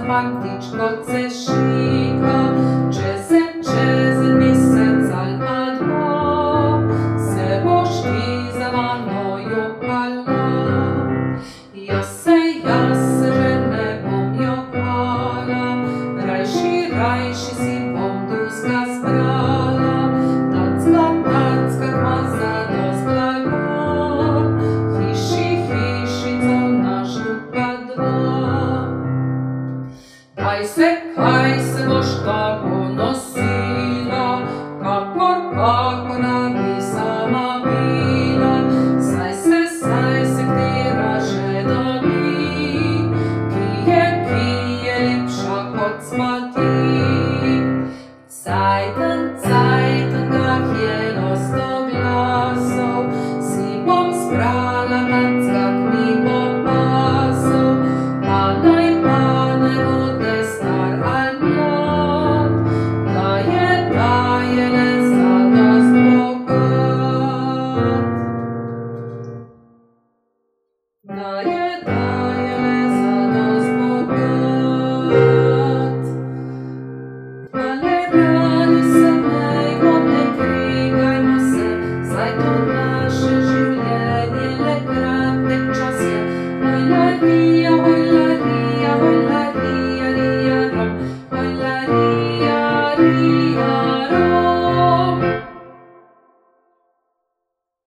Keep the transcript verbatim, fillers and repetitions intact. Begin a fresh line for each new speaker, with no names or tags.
Романтичко це шика, чезен, чезен місяць альма два, се божки за маною кала. Я се, я се жене пом'якала, райші, райші сі помдузка збрала, тацка, тацка, кмаза дозблага, хіші, хіші, то наш дука два. Кай се, кай